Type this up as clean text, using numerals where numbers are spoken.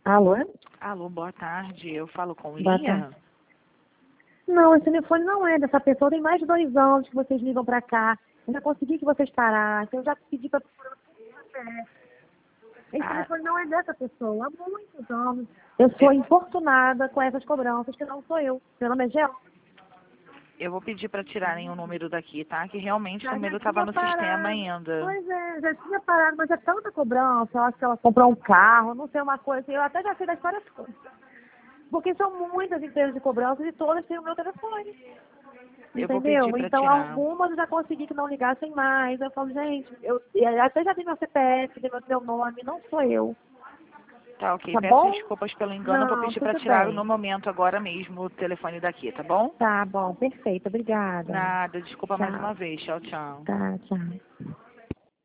Alô? Alô, boa tarde. Eu falo com Boa Lia? tarde. Não, esse telefone não é dessa pessoa. Tem mais de 2 anos que vocês ligam pra cá. Eu já consegui que vocês parassem. Eu já pedi pra procurar o CPF. Esse Ah, telefone não é dessa pessoa. Há muitos anos. Eu sou infortunada com essas cobranças, que não sou eu. Meu nome é Gel. eu vou pedir para tirarem o número daqui, tá? Que realmente o Já número estava tinha no sistema parado. ainda. Pois é, já tinha parado, mas é tanta cobrança. Eu acho que ela comprou um carro, não sei, uma coisa assim. Eu até já sei da história toda. Porque são muitas empresas de cobrança e todas têm o meu telefone. Eu vou pedir Entendeu? para Então, tirar. algumas eu já consegui que não ligassem mais. Eu falo, gente, eu até já dei meu CPF, dei meu nome, não sou eu. Tá, ok. Tá Peço bom? desculpas pelo engano. Eu vou Não, pedir para tudo tirar no bem. momento, agora mesmo, o telefone daqui, tá bom? Tá bom, perfeito, obrigada. Nada. Desculpa mais Tchau. uma vez. Tchau, tchau. Tá, tchau.